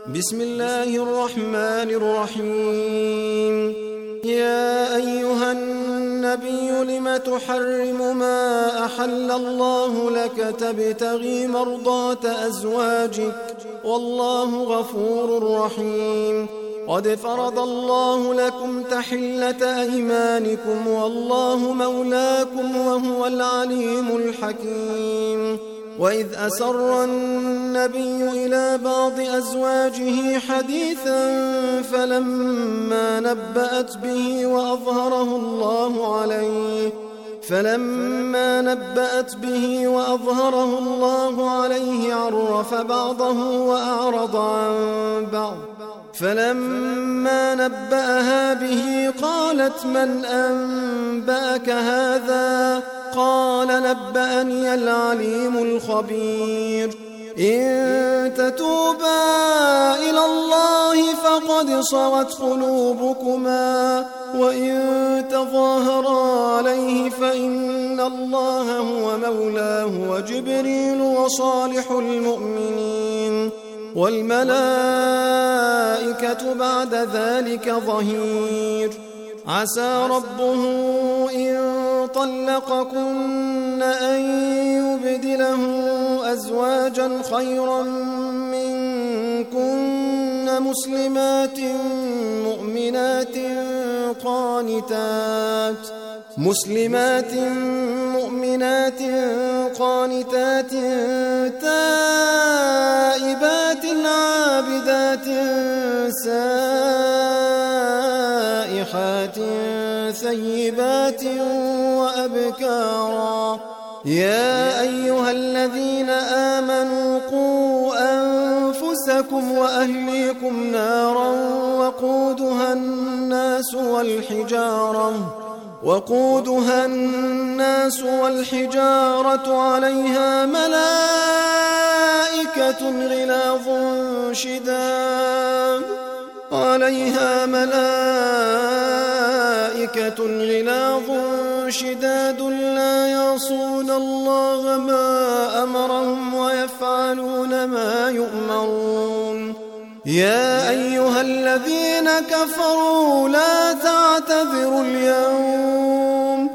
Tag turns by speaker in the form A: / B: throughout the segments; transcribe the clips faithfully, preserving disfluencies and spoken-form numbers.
A: بسم الله الرحمن الرحيم. يا أيها النبي لم تحرم ما أحل الله لك تبتغي مرضات أزواجك والله غفور رحيم. قد فرض الله لكم تحلة أيمانكم والله مولاكم وهو العليم الحكيم. وإذ أسر النبي إلى بعض أزواجه حديثا فلما نبأت به وأظهره الله عليه فلما نبأت به وأظهره الله عليه عرف بعضه وأعرض عن بعض. فلما نبأها به قالت من أنبأك هذا؟ قال نبأني العليم الخبير. إن تتوبا إلى الله فقد صغت قلوبكما وإن تظاهرا عليه فإن الله هو مولاه وجبريل وصالح المؤمنين والملائكة بعد ذلك ظهير. عسى ربه إن طلقكن أن يبدله أزواجا خيرا منكن مسلمات مؤمنات قانتات مسلمات مؤمنات قانتات تائبات عابدات سائحات ثيبات وأبكارا. يا أيها الذين آمنوا قوا أنفسكم وأهليكم نارا وقودها الناس والحجارة وقودها الناس والحجارة عليها ملائكة غلاظ شداد عليها ملائكة غلاظ شداد لا يعصون الله ما أمرهم ويفعلون ما يؤمرون. يا أيها الذين كفروا لا تعتذروا اليوم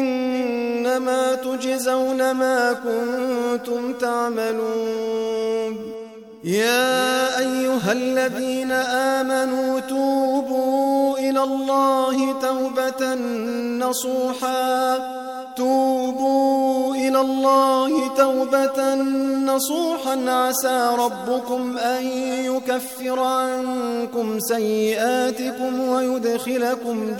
A: إنما تجزون ما كنتم تعملون. يا أيها الذين آمنوا توبوا إلى الله توبة نصوحا توبوا إلى الله توبة نصوحا عسى ربكم أن يكفر عنكم سيئاتكم ويدخلكم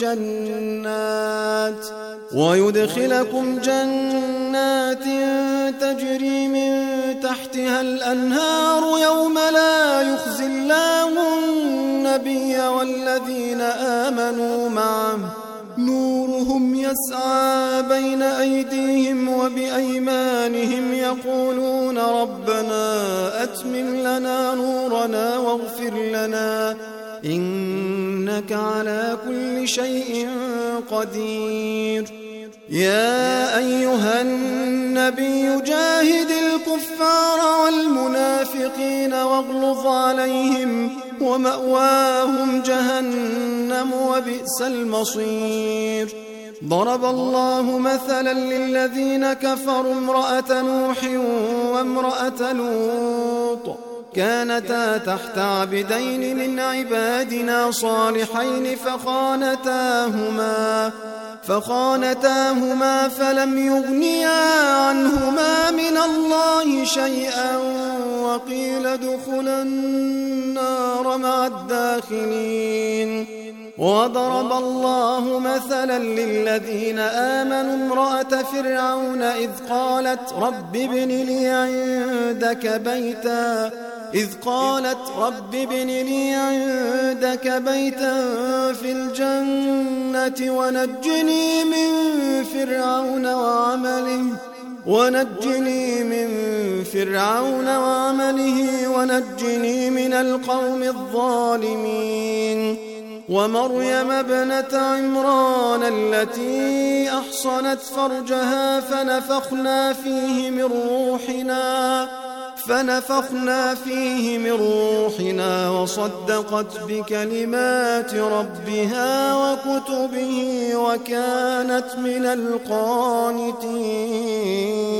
A: جنات ويدخلكم جنات تجري من تحتها الأنهار يوم لا يخزي الله النبي والذين آمنوا معه نورهم يسعى بين أيديهم وبأيمانهم يقولون ربنا أتمم لنا نورنا واغفر لنا إنك على كل شيء قدير. يا أيها النبي جاهد الكفار والمنافقين واغلظ عليهم ومأواهم جهنم وبئس المصير. ضرب الله مثلا للذين كفروا امرأة نوح وامرأة لوط كانتا تحت عبدين من عبادنا صالحين فخانتاهما فخانتاهما فلم يغنيا عنهما من الله شيئا وقيل ادخلا النار مع الداخلين. وضرب الله مثلا للذين آمنوا امرأة فرعون إذ قالت رب ابن لي عندك بيتا إذ قالت رب ابن لي عندك بيتا في الجنة ونجني من فرعون وعمله ونجني من فرعون وعمله ونجني من القوم الظالمين. ومريم ابنة عمران التي أحصنت فرجها فنفخنا فيه من روحنا فنفخنا فيه من روحنا وصدقت بكلمات ربها وكتبه وكانت من القانتين.